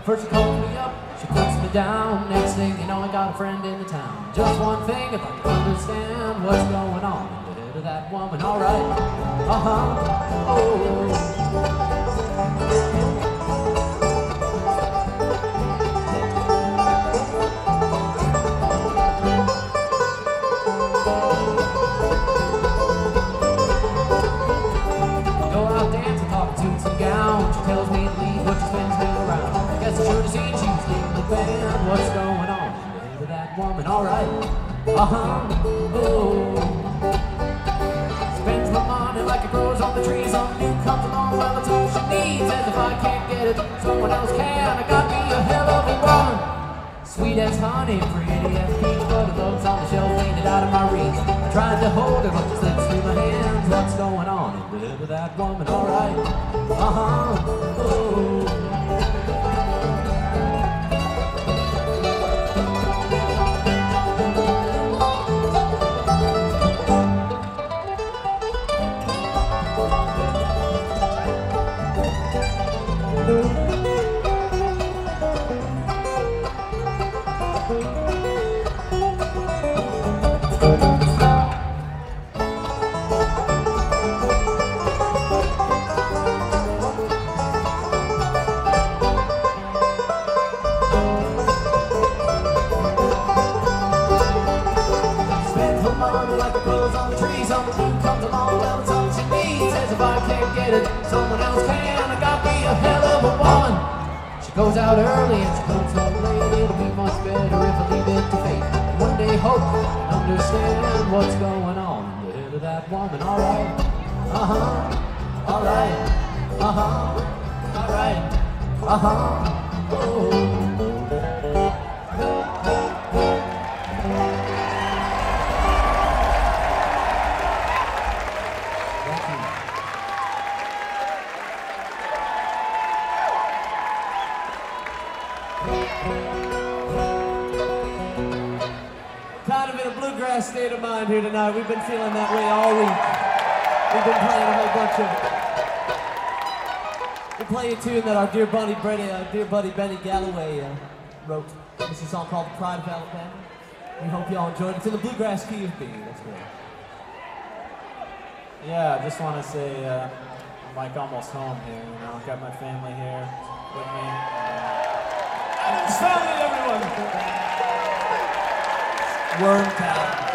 First she calls me up, she puts me down. Next thing you know, I got a friend in the town. Just one thing, if I can understand what's going on in the head of that woman. Alright, oh. Suits and gowns, she tells me to leave, but she spins me around. I guess I should have seen she was in the band. What's going on in the head of that woman? Alright, oh. Spends my money like it grows on the trees. Something new comes along, well that's all she needs. As if I can't get it, someone else can. I got me a hell of a woman, sweet as honey, pretty as peach, but the books on the shelf ain't it out of my reach. I tried to hold her, but she slips through my hands. What's going on in the head of that woman? Alright, oh. Like it grows on the trees, something new comes along, well it's all she needs. As if I can't get it, someone else can. I got me a hell of a woman. She goes out early and she comes home late. It'll be much better if I leave it to fate. One day hope and understand what's going on in the head of that woman. Alright, alright, alright, oh. Kind of in a bluegrass state of mind here tonight. We've been feeling that way all week. We've been playing a whole bunch of... We're playing a tune that our dear buddy Benny Galloway wrote. This is a song called Pride of Alabama. We hope y'all enjoyed it. It's in the bluegrass key of B. That's great. Yeah, I just want to say I'm like almost home here. You know, I've got my family here with me. It's family, everyone! Wormtown.